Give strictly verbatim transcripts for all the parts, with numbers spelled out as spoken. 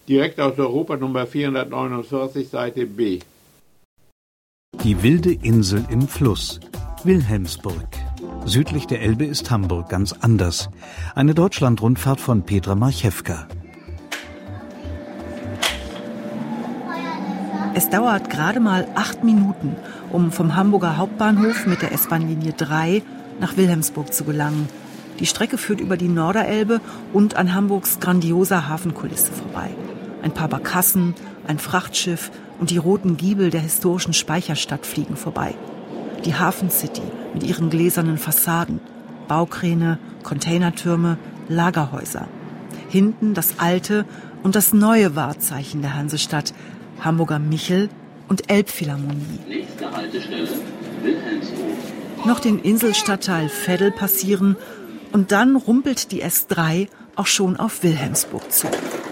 Direkt aus Europa Nummer vierhundertneunundvierzig, Seite B. Die wilde Insel im Fluss. Wilhelmsburg. Südlich der Elbe ist Hamburg ganz anders. Eine Deutschlandrundfahrt von Petra Marchewka. Es dauert gerade mal acht Minuten, um vom Hamburger Hauptbahnhof mit der S-Bahn-Linie drei nach Wilhelmsburg zu gelangen. Die Strecke führt über die Norderelbe und an Hamburgs grandioser Hafenkulisse vorbei. Ein paar Barkassen, ein Frachtschiff und die roten Giebel der historischen Speicherstadt fliegen vorbei. Die Hafencity mit ihren gläsernen Fassaden, Baukräne, Containertürme, Lagerhäuser. Hinten das alte und das neue Wahrzeichen der Hansestadt, Hamburger Michel und Elbphilharmonie. Nächste Haltestelle, Wilhelmsburg. Noch den Inselstadtteil Veddel passieren und dann rumpelt die S drei auch schon auf Wilhelmsburg zu.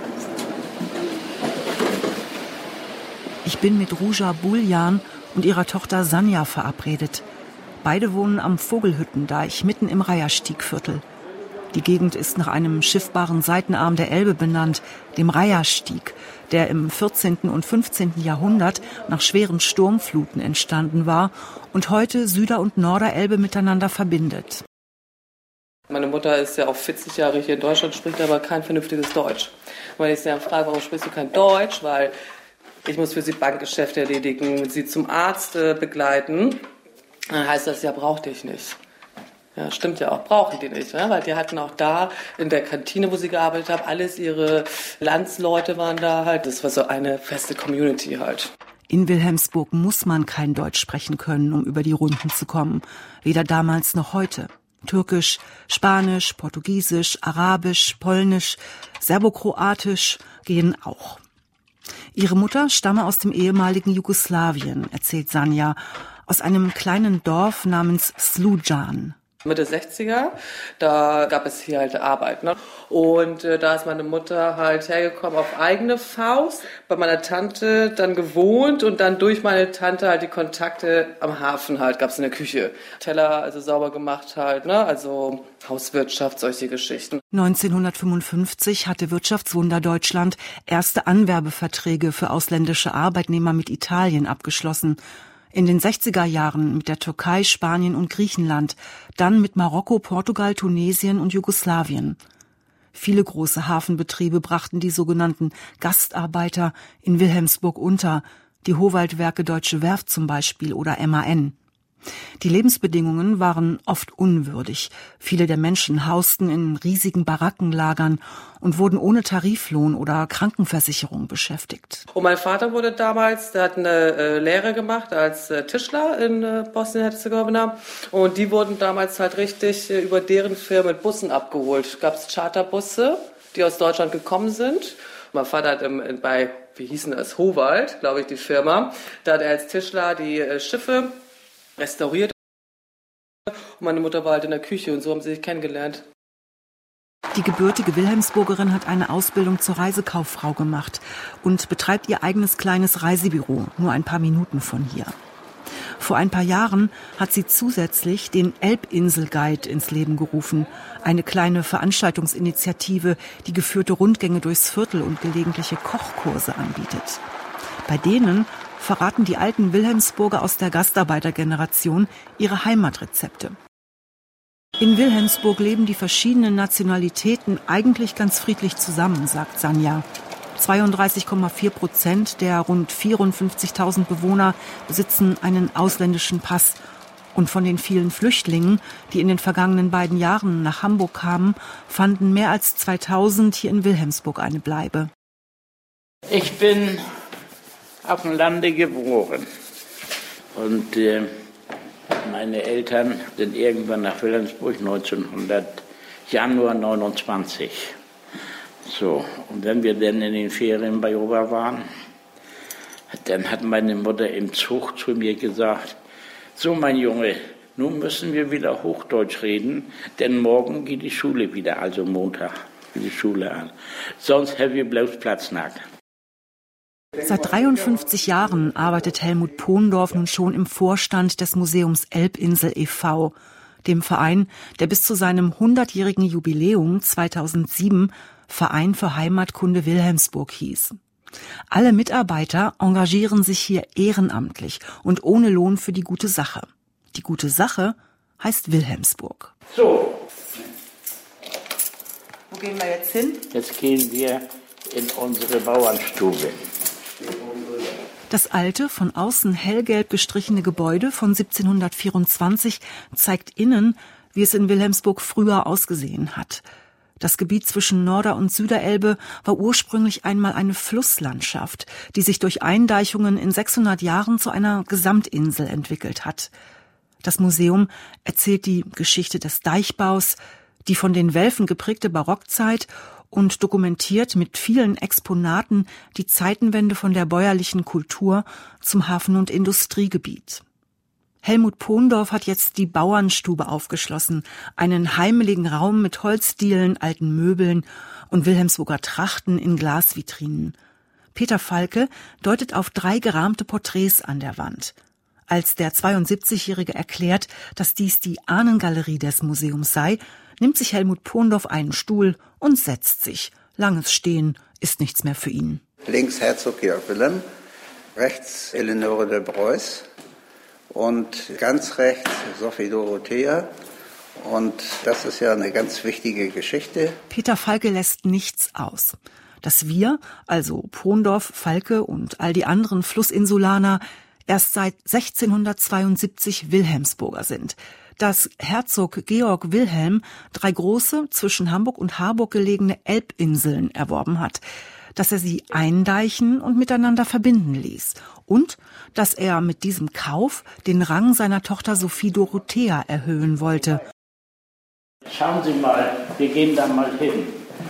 Ich bin mit Ruja Buljan und ihrer Tochter Sanja verabredet. Beide wohnen am Vogelhüttendeich mitten im Reiherstiegviertel. Die Gegend ist nach einem schiffbaren Seitenarm der Elbe benannt, dem Reiherstieg, der im vierzehnten und fünfzehnten Jahrhundert nach schweren Sturmfluten entstanden war und heute Süder- und Norderelbe miteinander verbindet. Meine Mutter ist ja auch vierzig Jahre hier in Deutschland, spricht aber kein vernünftiges Deutsch. Und wenn ich sie dann frage, warum sprichst du kein Deutsch, weil ich muss für sie Bankgeschäfte erledigen, sie zum Arzt äh, begleiten, dann heißt das, ja, braucht dich nicht. Ja, stimmt ja auch, brauchen die nicht, ja? Weil die hatten auch da in der Kantine, wo sie gearbeitet haben, alles ihre Landsleute waren da halt. Das war so eine feste Community halt. In Wilhelmsburg muss man kein Deutsch sprechen können, um über die Runden zu kommen. Weder damals noch heute. Türkisch, Spanisch, Portugiesisch, Arabisch, Polnisch, Serbokroatisch gehen auch. Ihre Mutter stamme aus dem ehemaligen Jugoslawien, erzählt Sanja, aus einem kleinen Dorf namens Slujan. Mitte sechziger, da gab es hier halt Arbeit. Ne? Und äh, da ist meine Mutter halt hergekommen auf eigene Faust, bei meiner Tante dann gewohnt und dann durch meine Tante halt die Kontakte am Hafen halt, gab es in der Küche. Teller also sauber gemacht halt, ne? Also Hauswirtschaft, solche Geschichten. neunzehnhundertfünfundfünfzig hatte Wirtschaftswunder Deutschland erste Anwerbeverträge für ausländische Arbeitnehmer mit Italien abgeschlossen. In den sechziger Jahren mit der Türkei, Spanien und Griechenland, dann mit Marokko, Portugal, Tunesien und Jugoslawien. Viele große Hafenbetriebe brachten die sogenannten Gastarbeiter in Wilhelmsburg unter, die Howaldwerke Deutsche Werft zum Beispiel oder M A N. Die Lebensbedingungen waren oft unwürdig. Viele der Menschen hausten in riesigen Barackenlagern und wurden ohne Tariflohn oder Krankenversicherung beschäftigt. Und mein Vater wurde damals, der hat eine äh, Lehre gemacht als äh, Tischler in äh, Bosnien-Herzegowina. Und die wurden damals halt richtig äh, über deren Firma mit Bussen abgeholt. Gab es Charterbusse, die aus Deutschland gekommen sind. Mein Vater hat im, bei, wie hießen das, Howald, glaube ich, die Firma. Da hat er als Tischler die äh, Schiffe restauriert und meine Mutter war halt in der Küche und so haben sie sich kennengelernt. Die gebürtige Wilhelmsburgerin hat eine Ausbildung zur Reisekauffrau gemacht und betreibt ihr eigenes kleines Reisebüro, nur ein paar Minuten von hier. Vor ein paar Jahren hat sie zusätzlich den Elbinsel-Guide ins Leben gerufen, eine kleine Veranstaltungsinitiative, die geführte Rundgänge durchs Viertel und gelegentliche Kochkurse anbietet. Bei denen verraten die alten Wilhelmsburger aus der Gastarbeitergeneration ihre Heimatrezepte. In Wilhelmsburg leben die verschiedenen Nationalitäten eigentlich ganz friedlich zusammen, sagt Sanja. zweiunddreißig Komma vier Prozent der rund vierundfünfzigtausend Bewohner besitzen einen ausländischen Pass. Und von den vielen Flüchtlingen, die in den vergangenen beiden Jahren nach Hamburg kamen, fanden mehr als zweitausend hier in Wilhelmsburg eine Bleibe. Ich bin auf dem Lande geboren und äh, meine Eltern sind irgendwann nach Wilhelmsburg neunzehnhundert, Januar neunundzwanzig. So, und wenn wir dann in den Ferien bei Opa waren, dann hat meine Mutter im Zug zu mir gesagt, so mein Junge, nun müssen wir wieder Hochdeutsch reden, denn morgen geht die Schule wieder, also Montag, die Schule an. Sonst haben wir bloß Platznackt. Seit dreiundfünfzig Jahren arbeitet Helmut Pondorf nun schon im Vorstand des Museums Elbinsel e V, dem Verein, der bis zu seinem hundertjährigen Jubiläum zweitausendsieben Verein für Heimatkunde Wilhelmsburg hieß. Alle Mitarbeiter engagieren sich hier ehrenamtlich und ohne Lohn für die gute Sache. Die gute Sache heißt Wilhelmsburg. So. Wo gehen wir jetzt hin? Jetzt gehen wir in unsere Bauernstube. Das alte, von außen hellgelb gestrichene Gebäude von siebzehnhundertvierundzwanzig zeigt innen, wie es in Wilhelmsburg früher ausgesehen hat. Das Gebiet zwischen Norder- und Süderelbe war ursprünglich einmal eine Flusslandschaft, die sich durch Eindeichungen in sechshundert Jahren zu einer Gesamtinsel entwickelt hat. Das Museum erzählt die Geschichte des Deichbaus, die von den Welfen geprägte Barockzeit und dokumentiert mit vielen Exponaten die Zeitenwende von der bäuerlichen Kultur zum Hafen- und Industriegebiet. Helmut Pondorf hat jetzt die Bauernstube aufgeschlossen, einen heimeligen Raum mit Holzdielen, alten Möbeln und Wilhelmsburger Trachten in Glasvitrinen. Peter Falke deutet auf drei gerahmte Porträts an der Wand. Als der zweiundsiebzigjährige erklärt, dass dies die Ahnengalerie des Museums sei, nimmt sich Helmut Pondorf einen Stuhl und setzt sich. Langes Stehen ist nichts mehr für ihn. Links Herzog Georg Wilhelm, rechts Eleonore de Broys und ganz rechts Sophie Dorothea. Und das ist ja eine ganz wichtige Geschichte. Peter Falke lässt nichts aus. Dass wir, also Pondorf, Falke und all die anderen Flussinsulaner, erst seit sechzehnhundertzweiundsiebzig Wilhelmsburger sind. Dass Herzog Georg Wilhelm drei große, zwischen Hamburg und Harburg gelegene Elbinseln erworben hat, dass er sie eindeichen und miteinander verbinden ließ und dass er mit diesem Kauf den Rang seiner Tochter Sophie Dorothea erhöhen wollte. Schauen Sie mal, wir gehen da mal hin.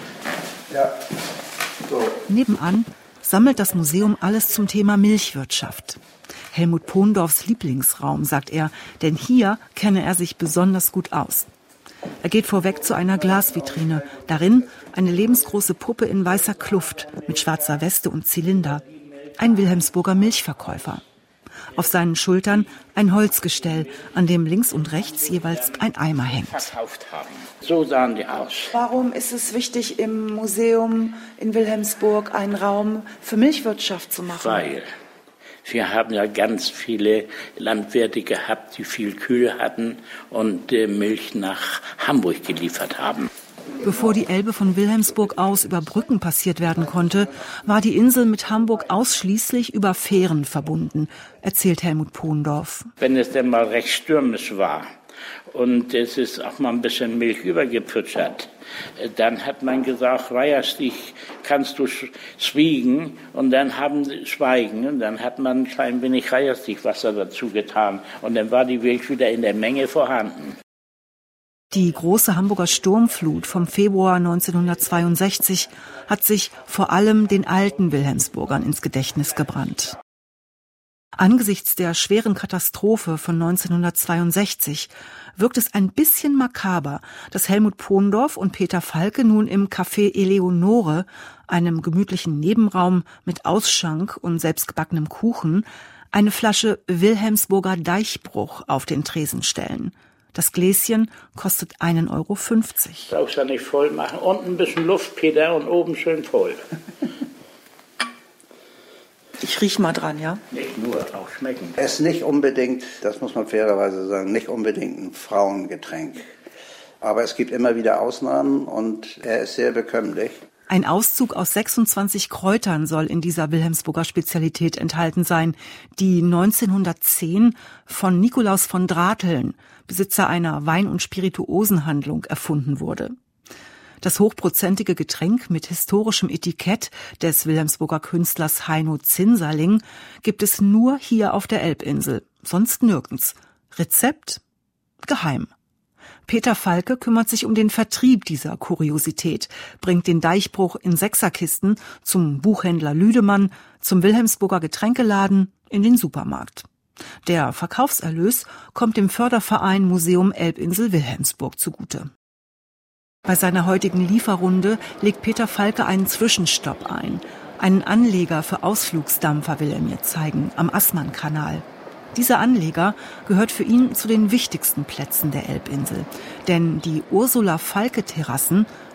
Ja. So. Nebenan sammelt das Museum alles zum Thema Milchwirtschaft. Helmut Pondorfs Lieblingsraum, sagt er, denn hier kenne er sich besonders gut aus. Er geht vorweg zu einer Glasvitrine, darin eine lebensgroße Puppe in weißer Kluft mit schwarzer Weste und Zylinder, ein Wilhelmsburger Milchverkäufer. Auf seinen Schultern ein Holzgestell, an dem links und rechts jeweils ein Eimer hängt. Verkauft haben. So sahen die aus. Warum ist es wichtig, im Museum in Wilhelmsburg einen Raum für Milchwirtschaft zu machen? Weil wir haben ja ganz viele Landwirte gehabt, die viel Kühe hatten und äh, Milch nach Hamburg geliefert haben. Bevor die Elbe von Wilhelmsburg aus über Brücken passiert werden konnte, war die Insel mit Hamburg ausschließlich über Fähren verbunden, erzählt Helmut Pondorf. Wenn es denn mal recht stürmisch war und es ist auch mal ein bisschen Milch übergepütschert, dann hat man gesagt, Reiherstich kannst du schwiegen und dann haben sie schweigen und dann hat man ein klein wenig Reiherstichwasser dazu getan und dann war die Milch wieder in der Menge vorhanden. Die große Hamburger Sturmflut vom Februar neunzehnhundertzweiundsechzig hat sich vor allem den alten Wilhelmsburgern ins Gedächtnis gebrannt. Angesichts der schweren Katastrophe von neunzehnhundertzweiundsechzig wirkt es ein bisschen makaber, dass Helmut Pondorf und Peter Falke nun im Café Eleonore, einem gemütlichen Nebenraum mit Ausschank und selbstgebackenem Kuchen, eine Flasche Wilhelmsburger Deichbruch auf den Tresen stellen. Das Gläschen kostet einen Euro fünfzig. Brauchst ja nicht voll machen. Unten ein bisschen Luft, Peter, und oben schön voll. Ich riech mal dran, ja? Nicht nur, auch schmecken. Es ist nicht unbedingt, das muss man fairerweise sagen, nicht unbedingt ein Frauengetränk. Aber es gibt immer wieder Ausnahmen und er ist sehr bekömmlich. Ein Auszug aus sechsundzwanzig Kräutern soll in dieser Wilhelmsburger Spezialität enthalten sein, die neunzehnhundertzehn von Nikolaus von Drateln, Besitzer einer Wein- und Spirituosenhandlung, erfunden wurde. Das hochprozentige Getränk mit historischem Etikett des Wilhelmsburger Künstlers Heino Zinserling gibt es nur hier auf der Elbinsel, sonst nirgends. Rezept? Geheim. Peter Falke kümmert sich um den Vertrieb dieser Kuriosität, bringt den Deichbruch in Sechserkisten zum Buchhändler Lüdemann, zum Wilhelmsburger Getränkeladen, in den Supermarkt. Der Verkaufserlös kommt dem Förderverein Museum Elbinsel Wilhelmsburg zugute. Bei seiner heutigen Lieferrunde legt Peter Falke einen Zwischenstopp ein. Einen Anleger für Ausflugsdampfer will er mir zeigen, am Assmann-Kanal. Dieser Anleger gehört für ihn zu den wichtigsten Plätzen der Elbinsel. Denn die Ursula-Falke-Terrassen,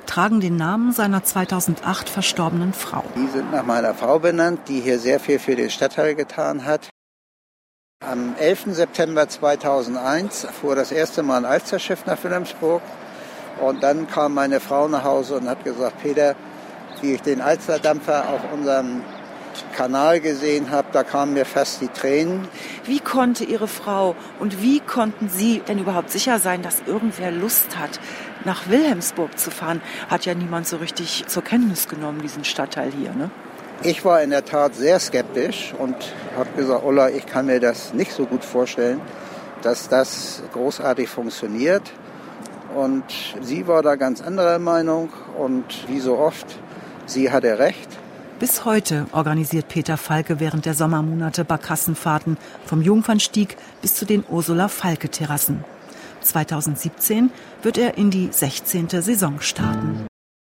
tragen den Namen seiner zweitausendacht verstorbenen Frau. Die sind nach meiner Frau benannt, die hier sehr viel für den Stadtteil getan hat. Am elften September zweitausendeins fuhr das erste Mal ein Alsterschiff nach Wilhelmsburg. Und dann kam meine Frau nach Hause und hat gesagt, Peter, wie ich den Alsterdampfer auf unserem Kanal gesehen habe, da kamen mir fast die Tränen. Wie konnte Ihre Frau und wie konnten Sie denn überhaupt sicher sein, dass irgendwer Lust hat, nach Wilhelmsburg zu fahren? Hat ja niemand so richtig zur Kenntnis genommen, diesen Stadtteil hier, ne? Ich war in der Tat sehr skeptisch und habe gesagt, Ulla, ich kann mir das nicht so gut vorstellen, dass das großartig funktioniert. Und sie war da ganz anderer Meinung und wie so oft, sie hatte recht. Bis heute organisiert Peter Falke während der Sommermonate Barkassenfahrten vom Jungfernstieg bis zu den Ursula-Falke-Terrassen. zweitausendsiebzehn wird er in die sechzehnte Saison starten.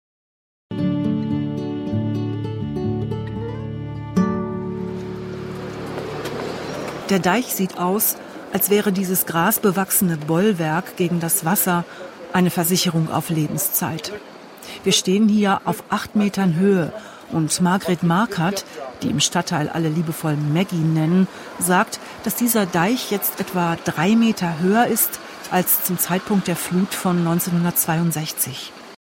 Der Deich sieht aus, als wäre dieses grasbewachsene Bollwerk gegen das Wasser eine Versicherung auf Lebenszeit. Wir stehen hier auf acht Metern Höhe und Margret Markert, die im Stadtteil alle liebevoll Maggie nennen, sagt, dass dieser Deich jetzt etwa drei Meter höher ist als zum Zeitpunkt der Flut von neunzehnhundertzweiundsechzig.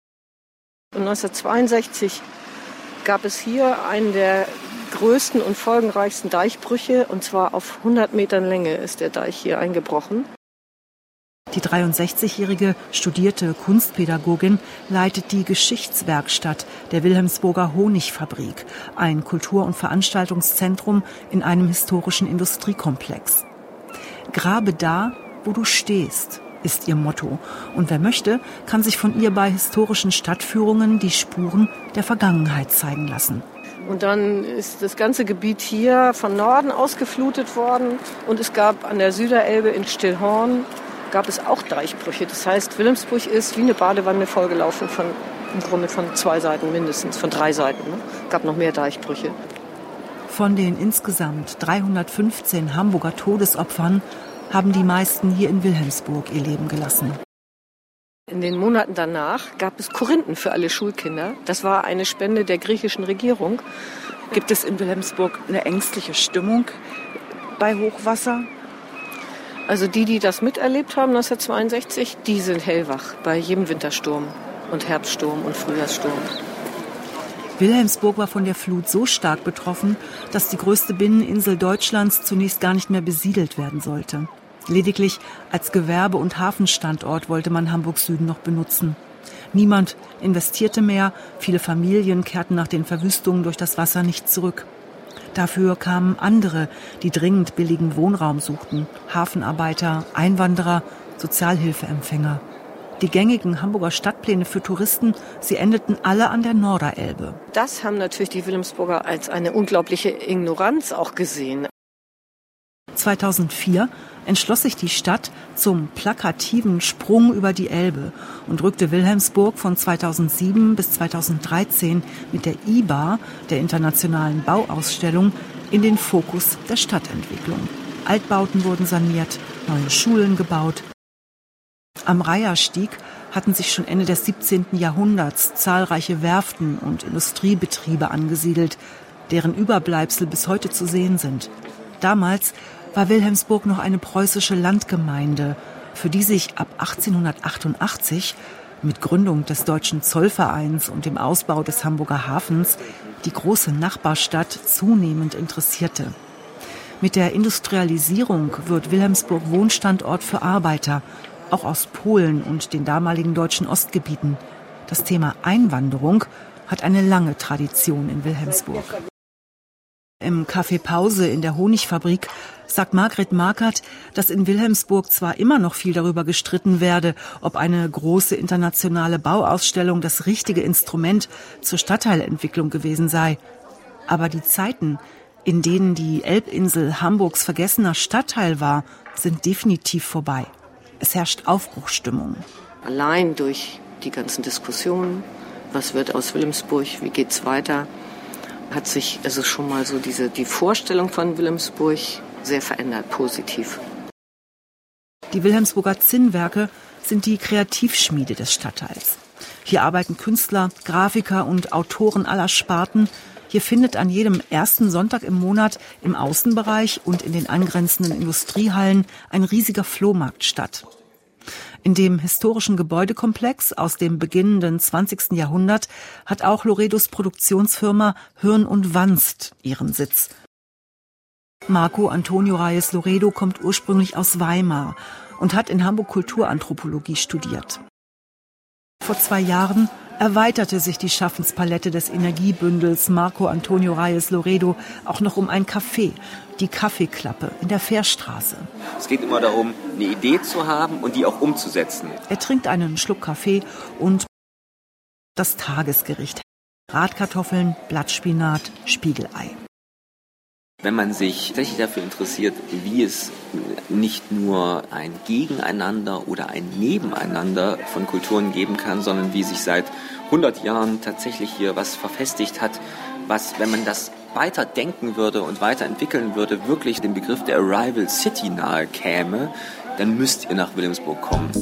neunzehnhundertzweiundsechzig gab es hier einen der größten und folgenreichsten Deichbrüche, und zwar auf hundert Metern Länge ist der Deich hier eingebrochen. Die dreiundsechzigjährige studierte Kunstpädagogin leitet die Geschichtswerkstatt der Wilhelmsburger Honigfabrik, ein Kultur- und Veranstaltungszentrum in einem historischen Industriekomplex. Grabe da, wo du stehst, ist ihr Motto. Und wer möchte, kann sich von ihr bei historischen Stadtführungen die Spuren der Vergangenheit zeigen lassen. Und dann ist das ganze Gebiet hier von Norden ausgeflutet worden. Und es gab an der Süderelbe in Stillhorn gab es auch Deichbrüche. Das heißt, Wilhelmsburg ist wie eine Badewanne vollgelaufen, von, im Grunde von zwei Seiten mindestens, von drei Seiten. Ne? Gab noch mehr Deichbrüche. Von den insgesamt dreihundertfünfzehn Hamburger Todesopfern haben die meisten hier in Wilhelmsburg ihr Leben gelassen. In den Monaten danach gab es Korinthen für alle Schulkinder. Das war eine Spende der griechischen Regierung. Gibt es in Wilhelmsburg eine ängstliche Stimmung bei Hochwasser? Also die, die das miterlebt haben neunzehnhundertzweiundsechzig, die sind hellwach bei jedem Wintersturm und Herbststurm und Frühjahrssturm. Wilhelmsburg war von der Flut so stark betroffen, dass die größte Binneninsel Deutschlands zunächst gar nicht mehr besiedelt werden sollte. Lediglich als Gewerbe- und Hafenstandort wollte man Hamburgs Süden noch benutzen. Niemand investierte mehr, viele Familien kehrten nach den Verwüstungen durch das Wasser nicht zurück. Dafür kamen andere, die dringend billigen Wohnraum suchten. Hafenarbeiter, Einwanderer, Sozialhilfeempfänger. Die gängigen Hamburger Stadtpläne für Touristen, sie endeten alle an der Norderelbe. Das haben natürlich die Wilhelmsburger als eine unglaubliche Ignoranz auch gesehen. zweitausendvier entschloss sich die Stadt zum plakativen Sprung über die Elbe und rückte Wilhelmsburg von zweitausendsieben bis zweitausenddreizehn mit der I B A, der Internationalen Bauausstellung, in den Fokus der Stadtentwicklung. Altbauten wurden saniert, neue Schulen gebaut. Am Reiherstieg hatten sich schon Ende des siebzehnten Jahrhunderts zahlreiche Werften und Industriebetriebe angesiedelt, deren Überbleibsel bis heute zu sehen sind. Damals war Wilhelmsburg noch eine preußische Landgemeinde, für die sich ab achtzehnhundertachtundachtzig mit Gründung des Deutschen Zollvereins und dem Ausbau des Hamburger Hafens die große Nachbarstadt zunehmend interessierte. Mit der Industrialisierung wird Wilhelmsburg Wohnstandort für Arbeiter, auch aus Polen und den damaligen deutschen Ostgebieten. Das Thema Einwanderung hat eine lange Tradition in Wilhelmsburg. Im Café Pause in der Honigfabrik sagt Margret Markert, dass in Wilhelmsburg zwar immer noch viel darüber gestritten werde, ob eine große internationale Bauausstellung das richtige Instrument zur Stadtteilentwicklung gewesen sei. Aber die Zeiten, in denen die Elbinsel Hamburgs vergessener Stadtteil war, sind definitiv vorbei. Es herrscht Aufbruchsstimmung. Allein durch die ganzen Diskussionen, was wird aus Wilhelmsburg, wie geht's weiter, hat sich also schon mal so diese, die Vorstellung von Wilhelmsburg sehr verändert, positiv. Die Wilhelmsburger Zinnwerke sind die Kreativschmiede des Stadtteils. Hier arbeiten Künstler, Grafiker und Autoren aller Sparten. Hier findet an jedem ersten Sonntag im Monat im Außenbereich und in den angrenzenden Industriehallen ein riesiger Flohmarkt statt. In dem historischen Gebäudekomplex aus dem beginnenden zwanzigsten Jahrhundert hat auch Loredos Produktionsfirma Hirn und Wanst ihren Sitz. Marco Antonio Reyes Loredo kommt ursprünglich aus Weimar und hat in Hamburg Kulturanthropologie studiert. Vor zwei Jahren erweiterte sich die Schaffenspalette des Energiebündels Marco Antonio Reyes Loredo auch noch um ein Café, die Kaffeeklappe in der Fährstraße. Es geht immer darum, eine Idee zu haben und die auch umzusetzen. Er trinkt einen Schluck Kaffee und das Tagesgericht. Bratkartoffeln, Blattspinat, Spiegelei. Wenn man sich tatsächlich dafür interessiert, wie es nicht nur ein Gegeneinander oder ein Nebeneinander von Kulturen geben kann, sondern wie sich seit hundert Jahren tatsächlich hier was verfestigt hat, was, wenn man das weiter denken würde und weiterentwickeln würde, wirklich dem Begriff der Arrival City nahe käme, dann müsst ihr nach Wilhelmsburg kommen.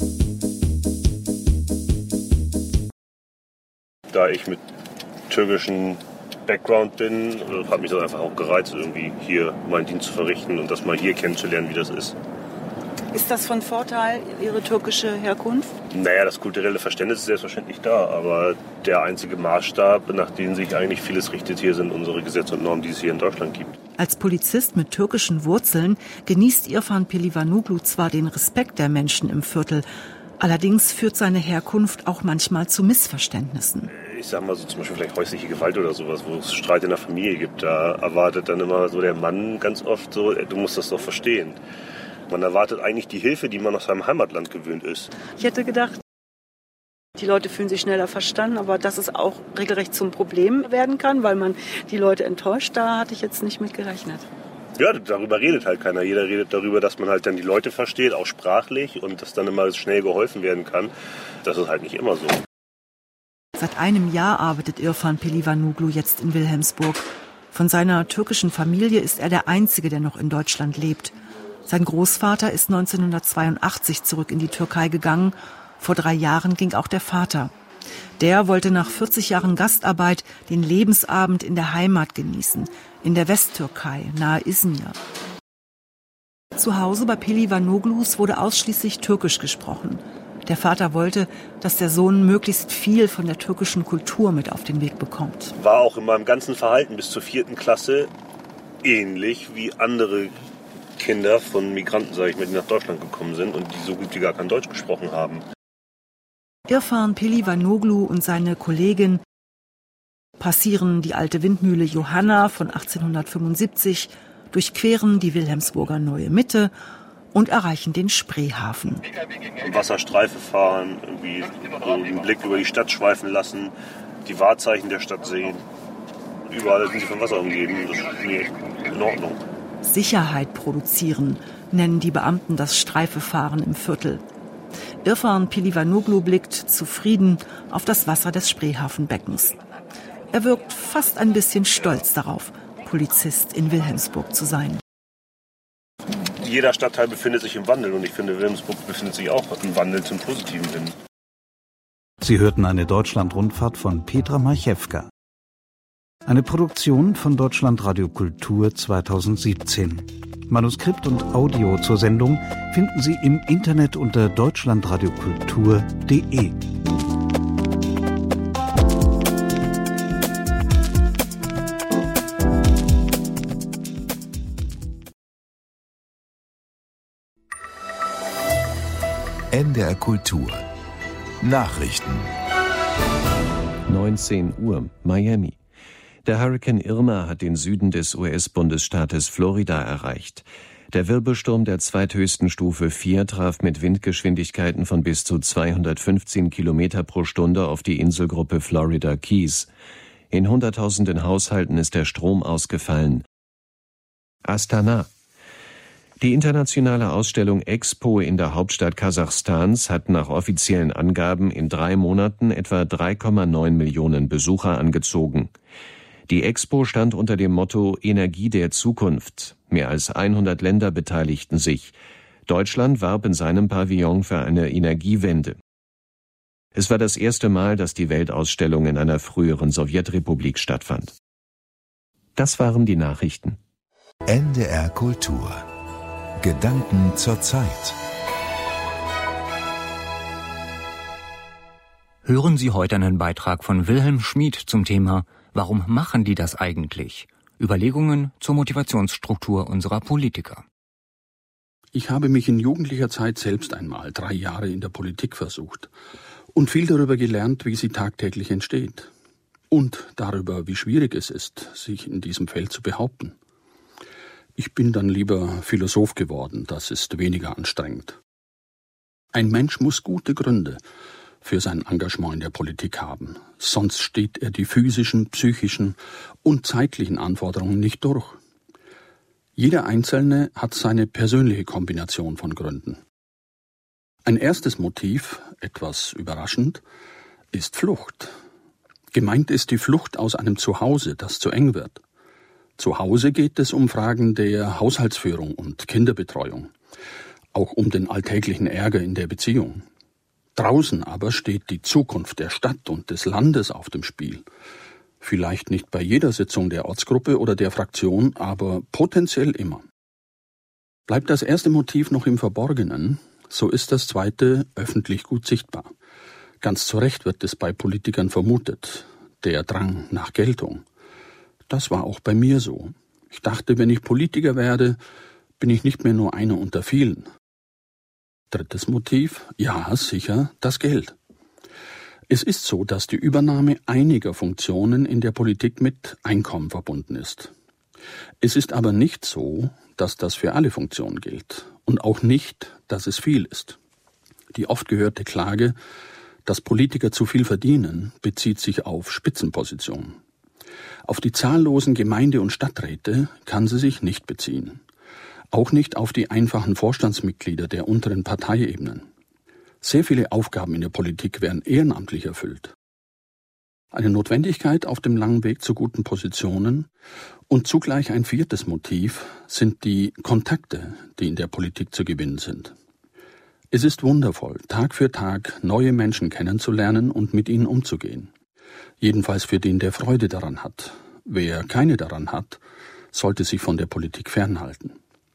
Da ich mit türkischen Background bin, hat mich das einfach auch gereizt, irgendwie hier meinen Dienst zu verrichten und das mal hier kennenzulernen, wie das ist. Ist das von Vorteil, Ihre türkische Herkunft? Naja, das kulturelle Verständnis ist selbstverständlich da, aber der einzige Maßstab, nach dem sich eigentlich vieles richtet, hier sind unsere Gesetze und Normen, die es hier in Deutschland gibt. Als Polizist mit türkischen Wurzeln genießt Irfan Pelivanoglu zwar den Respekt der Menschen im Viertel, allerdings führt seine Herkunft auch manchmal zu Missverständnissen. Ich sag mal so zum Beispiel vielleicht häusliche Gewalt oder sowas, wo es Streit in der Familie gibt. Da erwartet dann immer so der Mann ganz oft so, du musst das doch verstehen. Man erwartet eigentlich die Hilfe, die man aus seinem Heimatland gewöhnt ist. Ich hätte gedacht, die Leute fühlen sich schneller verstanden, aber dass es auch regelrecht zum Problem werden kann, weil man die Leute enttäuscht, da hatte ich jetzt nicht mit gerechnet. Ja, darüber redet halt keiner. Jeder redet darüber, dass man halt dann die Leute versteht, auch sprachlich, und dass dann immer schnell geholfen werden kann. Das ist halt nicht immer so. Seit einem Jahr arbeitet Irfan Pelivanoglu jetzt in Wilhelmsburg. Von seiner türkischen Familie ist er der Einzige, der noch in Deutschland lebt. Sein Großvater ist neunzehnhundertzweiundachtzig zurück in die Türkei gegangen. Vor drei Jahren ging auch der Vater. Der wollte nach vierzig Jahren Gastarbeit den Lebensabend in der Heimat genießen, in der Westtürkei, nahe Izmir. Zu Hause bei Pelivanoglus wurde ausschließlich Türkisch gesprochen. Der Vater wollte, dass der Sohn möglichst viel von der türkischen Kultur mit auf den Weg bekommt. War auch in meinem ganzen Verhalten bis zur vierten Klasse ähnlich wie andere Kinder von Migranten, sage ich mal, die nach Deutschland gekommen sind und die so gut wie gar kein Deutsch gesprochen haben. Irfan Pelivanoglu und seine Kollegin passieren die alte Windmühle Johanna von achtzehnhundertfünfundsiebzig, durchqueren die Wilhelmsburger Neue Mitte und erreichen den Spreehafen. Am Wasserstreife fahren, irgendwie so den Blick über die Stadt schweifen lassen, die Wahrzeichen der Stadt sehen. Überall sind sie vom Wasser umgeben. Das ist nee, in Ordnung. Sicherheit produzieren, nennen die Beamten das Streifefahren im Viertel. Irfan Pelivanoglu blickt zufrieden auf das Wasser des Spreehafenbeckens. Er wirkt fast ein bisschen stolz darauf, Polizist in Wilhelmsburg zu sein. Jeder Stadtteil befindet sich im Wandel und ich finde, Wilhelmsburg befindet sich auch im Wandel zum Positiven hin. Sie hörten eine Deutschland-Rundfahrt von Petra Marchewka. Eine Produktion von Deutschlandradio Kultur zweitausendsiebzehn. Manuskript und Audio zur Sendung finden Sie im Internet unter deutschlandradiokultur punkt de. N D R Kultur Nachrichten. neunzehn Uhr, Miami. Der Hurrikan Irma hat den Süden des U S-Bundesstaates Florida erreicht. Der Wirbelsturm der zweithöchsten Stufe vier traf mit Windgeschwindigkeiten von bis zu zweihundertfünfzehn Kilometer pro Stunde auf die Inselgruppe Florida Keys. In Hunderttausenden Haushalten ist der Strom ausgefallen. Astana. Die internationale Ausstellung Expo in der Hauptstadt Kasachstans hat nach offiziellen Angaben in drei Monaten etwa drei Komma neun Millionen Besucher angezogen. Die Expo stand unter dem Motto Energie der Zukunft. Mehr als hundert Länder beteiligten sich. Deutschland warb in seinem Pavillon für eine Energiewende. Es war das erste Mal, dass die Weltausstellung in einer früheren Sowjetrepublik stattfand. Das waren die Nachrichten. N D R Kultur. Gedanken zur Zeit. Hören Sie heute einen Beitrag von Wilhelm Schmid zum Thema »Warum machen die das eigentlich?« Überlegungen zur Motivationsstruktur unserer Politiker. Ich habe mich in jugendlicher Zeit selbst einmal drei Jahre in der Politik versucht und viel darüber gelernt, wie sie tagtäglich entsteht. Und darüber, wie schwierig es ist, sich in diesem Feld zu behaupten. Ich bin dann lieber Philosoph geworden, das ist weniger anstrengend. Ein Mensch muss gute Gründe für sein Engagement in der Politik haben, sonst steht er die physischen, psychischen und zeitlichen Anforderungen nicht durch. Jeder Einzelne hat seine persönliche Kombination von Gründen. Ein erstes Motiv, etwas überraschend, ist Flucht. Gemeint ist die Flucht aus einem Zuhause, das zu eng wird. Zu Hause geht es um Fragen der Haushaltsführung und Kinderbetreuung, auch um den alltäglichen Ärger in der Beziehung. Draußen aber steht die Zukunft der Stadt und des Landes auf dem Spiel. Vielleicht nicht bei jeder Sitzung der Ortsgruppe oder der Fraktion, aber potenziell immer. Bleibt das erste Motiv noch im Verborgenen, so ist das zweite öffentlich gut sichtbar. Ganz zu Recht wird es bei Politikern vermutet, der Drang nach Geltung. Das war auch bei mir so. Ich dachte, wenn ich Politiker werde, bin ich nicht mehr nur einer unter vielen. Drittes Motiv, ja, sicher, das Geld. Es ist so, dass die Übernahme einiger Funktionen in der Politik mit Einkommen verbunden ist. Es ist aber nicht so, dass das für alle Funktionen gilt und auch nicht, dass es viel ist. Die oft gehörte Klage, dass Politiker zu viel verdienen, bezieht sich auf Spitzenpositionen. Auf die zahllosen Gemeinde- und Stadträte kann sie sich nicht beziehen. Auch nicht auf die einfachen Vorstandsmitglieder der unteren Parteiebenen. Sehr viele Aufgaben in der Politik werden ehrenamtlich erfüllt. Eine Notwendigkeit auf dem langen Weg zu guten Positionen und zugleich ein viertes Motiv sind die Kontakte, die in der Politik zu gewinnen sind. Es ist wundervoll, Tag für Tag neue Menschen kennenzulernen und mit ihnen umzugehen. Jedenfalls für den, der Freude daran hat. Wer keine daran hat, sollte sich von der Politik fernhalten.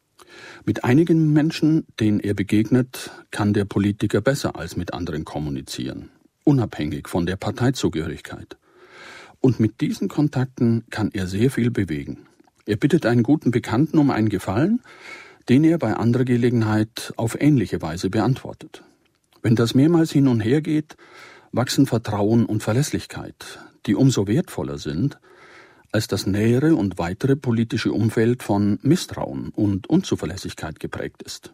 Mit einigen Menschen, denen er begegnet, kann der Politiker besser als mit anderen kommunizieren, unabhängig von der Parteizugehörigkeit. Und mit diesen Kontakten kann er sehr viel bewegen. Er bittet einen guten Bekannten um einen Gefallen, den er bei anderer Gelegenheit auf ähnliche Weise beantwortet. Wenn das mehrmals hin und her geht, wachsen Vertrauen und Verlässlichkeit, die umso wertvoller sind, als das nähere und weitere politische Umfeld von Misstrauen und Unzuverlässigkeit geprägt ist.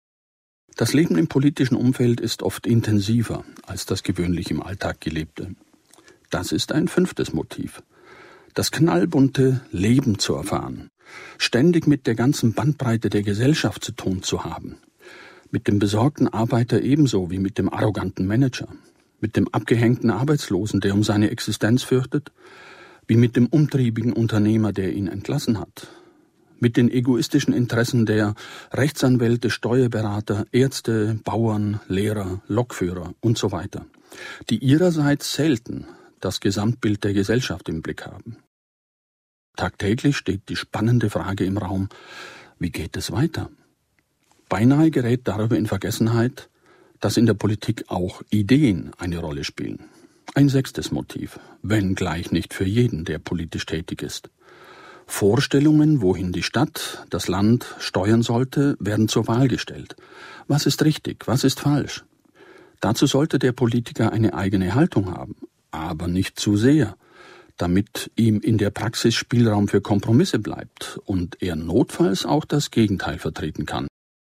Das Leben im politischen Umfeld ist oft intensiver als das gewöhnlich im Alltag gelebte. Das ist ein fünftes Motiv. Das knallbunte Leben zu erfahren, ständig mit der ganzen Bandbreite der Gesellschaft zu tun zu haben, mit dem besorgten Arbeiter ebenso wie mit dem arroganten Manager, mit dem abgehängten Arbeitslosen, der um seine Existenz fürchtet, wie mit dem umtriebigen Unternehmer, der ihn entlassen hat, mit den egoistischen Interessen der Rechtsanwälte, Steuerberater, Ärzte, Bauern, Lehrer, Lokführer und so weiter, die ihrerseits selten das Gesamtbild der Gesellschaft im Blick haben. Tagtäglich steht die spannende Frage im Raum, wie geht es weiter? Beinahe gerät darüber in Vergessenheit, dass in der Politik auch Ideen eine Rolle spielen. Ein sechstes Motiv, wenngleich nicht für jeden, der politisch tätig ist. Vorstellungen, wohin die Stadt, das Land steuern sollte, werden zur Wahl gestellt. Was ist richtig, was ist falsch? Dazu sollte der Politiker eine eigene Haltung haben, aber nicht zu sehr, damit ihm in der Praxis Spielraum für Kompromisse bleibt und er notfalls auch das Gegenteil vertreten kann.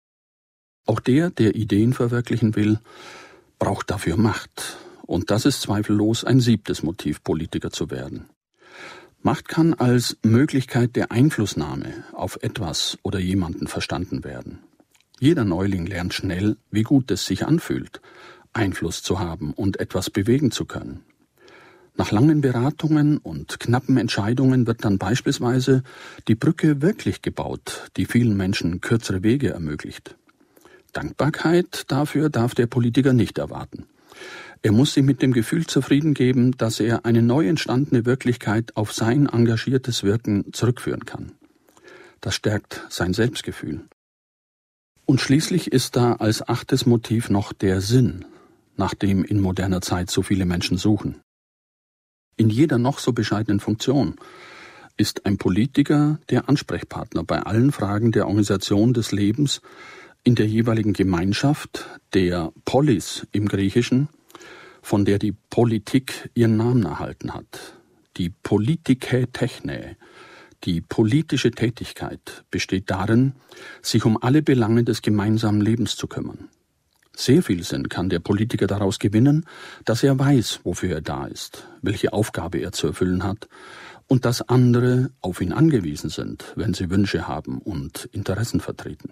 Auch der, der Ideen verwirklichen will, braucht dafür Macht. Und das ist zweifellos ein siebtes Motiv, Politiker zu werden. Macht kann als Möglichkeit der Einflussnahme auf etwas oder jemanden verstanden werden. Jeder Neuling lernt schnell, wie gut es sich anfühlt, Einfluss zu haben und etwas bewegen zu können. Nach langen Beratungen und knappen Entscheidungen wird dann beispielsweise die Brücke wirklich gebaut, die vielen Menschen kürzere Wege ermöglicht. Dankbarkeit dafür darf der Politiker nicht erwarten. Er muss sich mit dem Gefühl zufrieden geben, dass er eine neu entstandene Wirklichkeit auf sein engagiertes Wirken zurückführen kann. Das stärkt sein Selbstgefühl. Und schließlich ist da als achtes Motiv noch der Sinn, nach dem in moderner Zeit so viele Menschen suchen. In jeder noch so bescheidenen Funktion ist ein Politiker der Ansprechpartner bei allen Fragen der Organisation des Lebens in der jeweiligen Gemeinschaft, der Polis im Griechischen, von der die Politik ihren Namen erhalten hat. Die Politike Techne, die politische Tätigkeit, besteht darin, sich um alle Belange des gemeinsamen Lebens zu kümmern. Sehr viel Sinn kann der Politiker daraus gewinnen, dass er weiß, wofür er da ist, welche Aufgabe er zu erfüllen hat und dass andere auf ihn angewiesen sind, wenn sie Wünsche haben und Interessen vertreten.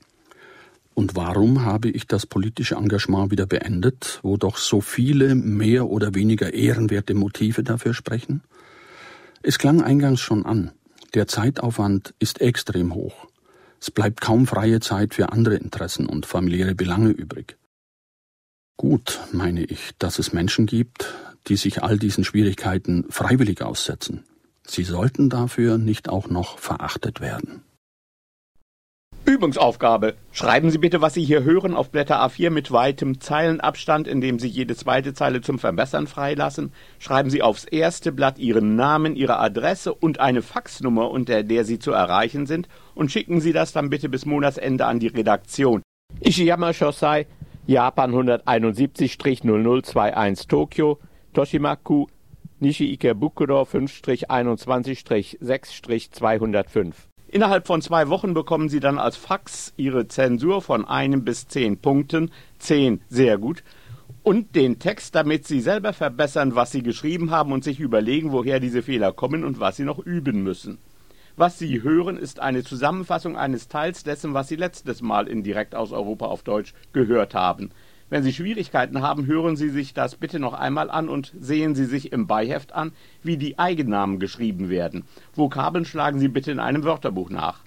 Und warum habe ich das politische Engagement wieder beendet, wo doch so viele mehr oder weniger ehrenwerte Motive dafür sprechen? Es klang eingangs schon an, der Zeitaufwand ist extrem hoch. Es bleibt kaum freie Zeit für andere Interessen und familiäre Belange übrig. Gut, meine ich, dass es Menschen gibt, die sich all diesen Schwierigkeiten freiwillig aussetzen. Sie sollten dafür nicht auch noch verachtet werden. Übungsaufgabe. Schreiben Sie bitte, was Sie hier hören, auf Blätter A vier mit weitem Zeilenabstand, indem Sie jede zweite Zeile zum Verbessern freilassen. Schreiben Sie aufs erste Blatt Ihren Namen, Ihre Adresse und eine Faxnummer, unter der Sie zu erreichen sind, und schicken Sie das dann bitte bis Monatsende an die Redaktion. Ishiyama Shosai, Japan hunderteinundsiebzig null null einundzwanzig Tokio, Toshimaku, Nishi-Ikebukuro fünf einundzwanzig sechs zweihundertfünf. Innerhalb von zwei Wochen bekommen Sie dann als Fax Ihre Zensur von einem bis zehn Punkten, zehn sehr gut, und den Text, damit Sie selber verbessern, was Sie geschrieben haben und sich überlegen, woher diese Fehler kommen und was Sie noch üben müssen. Was Sie hören, ist eine Zusammenfassung eines Teils dessen, was Sie letztes Mal in Direkt aus Europa auf Deutsch gehört haben. Wenn Sie Schwierigkeiten haben, hören Sie sich das bitte noch einmal an und sehen Sie sich im Beiheft an, wie die Eigennamen geschrieben werden. Vokabeln schlagen Sie bitte in einem Wörterbuch nach.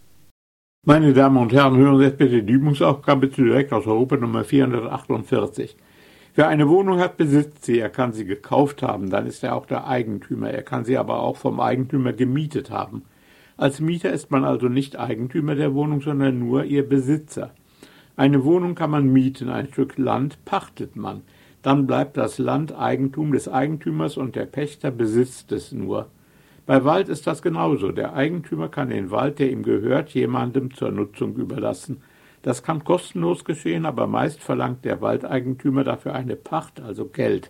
Meine Damen und Herren, hören Sie jetzt bitte die Übungsaufgabe zu Direkt aus Europa Nummer vierhundertachtundvierzig. Wer eine Wohnung hat, besitzt sie. Er kann sie gekauft haben, dann ist er auch der Eigentümer. Er kann sie aber auch vom Eigentümer gemietet haben. Als Mieter ist man also nicht Eigentümer der Wohnung, sondern nur ihr Besitzer. Eine Wohnung kann man mieten, ein Stück Land pachtet man. Dann bleibt das Land Eigentum des Eigentümers und der Pächter besitzt es nur. Bei Wald ist das genauso. Der Eigentümer kann den Wald, der ihm gehört, jemandem zur Nutzung überlassen. Das kann kostenlos geschehen, aber meist verlangt der Waldeigentümer dafür eine Pacht, also Geld.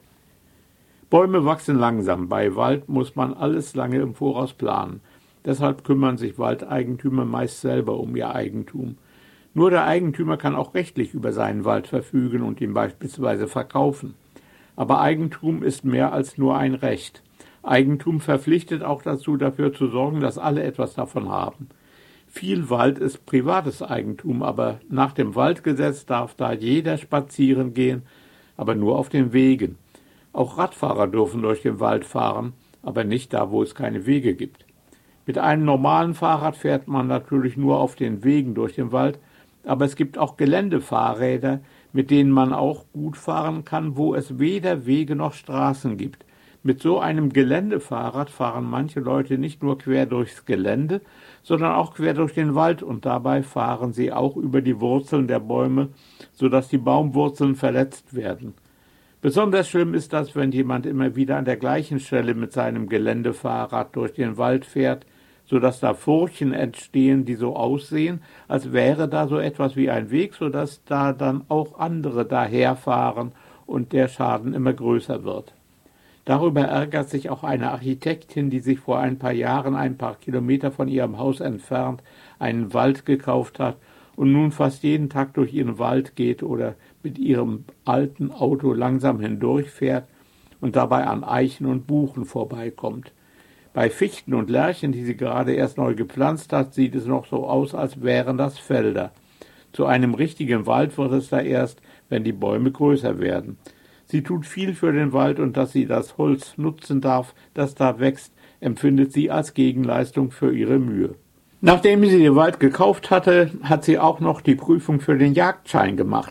Bäume wachsen langsam. Bei Wald muss man alles lange im Voraus planen. Deshalb kümmern sich Waldeigentümer meist selber um ihr Eigentum. Nur der Eigentümer kann auch rechtlich über seinen Wald verfügen und ihn beispielsweise verkaufen. Aber Eigentum ist mehr als nur ein Recht. Eigentum verpflichtet auch dazu, dafür zu sorgen, dass alle etwas davon haben. Viel Wald ist privates Eigentum, aber nach dem Waldgesetz darf da jeder spazieren gehen, aber nur auf den Wegen. Auch Radfahrer dürfen durch den Wald fahren, aber nicht da, wo es keine Wege gibt. Mit einem normalen Fahrrad fährt man natürlich nur auf den Wegen durch den Wald, aber es gibt auch Geländefahrräder, mit denen man auch gut fahren kann, wo es weder Wege noch Straßen gibt. Mit so einem Geländefahrrad fahren manche Leute nicht nur quer durchs Gelände, sondern auch quer durch den Wald, und dabei fahren sie auch über die Wurzeln der Bäume, sodass die Baumwurzeln verletzt werden. Besonders schlimm ist das, wenn jemand immer wieder an der gleichen Stelle mit seinem Geländefahrrad durch den Wald fährt, sodass da Furchen entstehen, die so aussehen, als wäre da so etwas wie ein Weg, sodass da dann auch andere daherfahren und der Schaden immer größer wird. Darüber ärgert sich auch eine Architektin, die sich vor ein paar Jahren ein paar Kilometer von ihrem Haus entfernt einen Wald gekauft hat und nun fast jeden Tag durch ihren Wald geht oder mit ihrem alten Auto langsam hindurchfährt und dabei an Eichen und Buchen vorbeikommt. Bei Fichten und Lärchen, die sie gerade erst neu gepflanzt hat, sieht es noch so aus, als wären das Felder. Zu einem richtigen Wald wird es da erst, wenn die Bäume größer werden. Sie tut viel für den Wald, und dass sie das Holz nutzen darf, das da wächst, empfindet sie als Gegenleistung für ihre Mühe. Nachdem sie den Wald gekauft hatte, hat sie auch noch die Prüfung für den Jagdschein gemacht.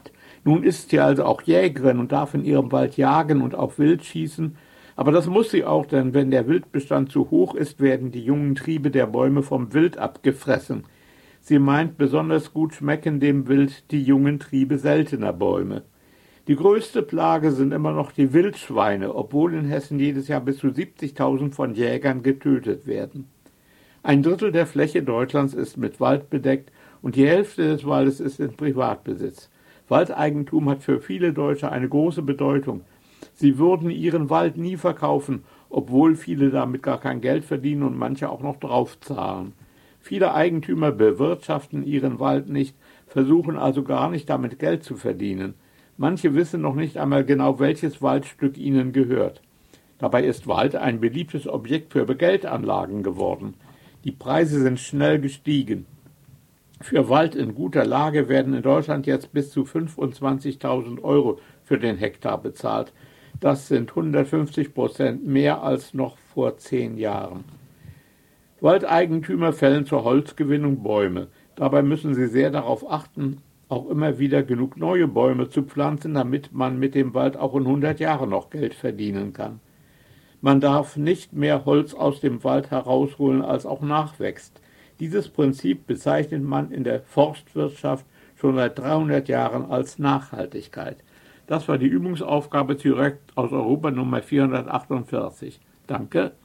Nun ist sie also auch Jägerin und darf in ihrem Wald jagen und auf Wild schießen, aber das muss sie auch, denn wenn der Wildbestand zu hoch ist, werden die jungen Triebe der Bäume vom Wild abgefressen. Sie meint, besonders gut schmecken dem Wild die jungen Triebe seltener Bäume. Die größte Plage sind immer noch die Wildschweine, obwohl in Hessen jedes Jahr bis zu siebzigtausend von Jägern getötet werden. Ein Drittel der Fläche Deutschlands ist mit Wald bedeckt und die Hälfte des Waldes ist in Privatbesitz. Waldeigentum hat für viele Deutsche eine große Bedeutung. Sie würden ihren Wald nie verkaufen, obwohl viele damit gar kein Geld verdienen und manche auch noch draufzahlen. Viele Eigentümer bewirtschaften ihren Wald nicht, versuchen also gar nicht damit Geld zu verdienen. Manche wissen noch nicht einmal genau, welches Waldstück ihnen gehört. Dabei ist Wald ein beliebtes Objekt für Geldanlagen geworden. Die Preise sind schnell gestiegen. Für Wald in guter Lage werden in Deutschland jetzt bis zu fünfundzwanzigtausend Euro für den Hektar bezahlt. Das sind hundertfünfzig Prozent mehr als noch vor zehn Jahren. Waldeigentümer fällen zur Holzgewinnung Bäume. Dabei müssen sie sehr darauf achten, auch immer wieder genug neue Bäume zu pflanzen, damit man mit dem Wald auch in hundert Jahren noch Geld verdienen kann. Man darf nicht mehr Holz aus dem Wald herausholen, als auch nachwächst. Dieses Prinzip bezeichnet man in der Forstwirtschaft schon seit dreihundert Jahren als Nachhaltigkeit. Das war die Übungsaufgabe direkt aus Europa Nummer vierhundertachtundvierzig. Danke.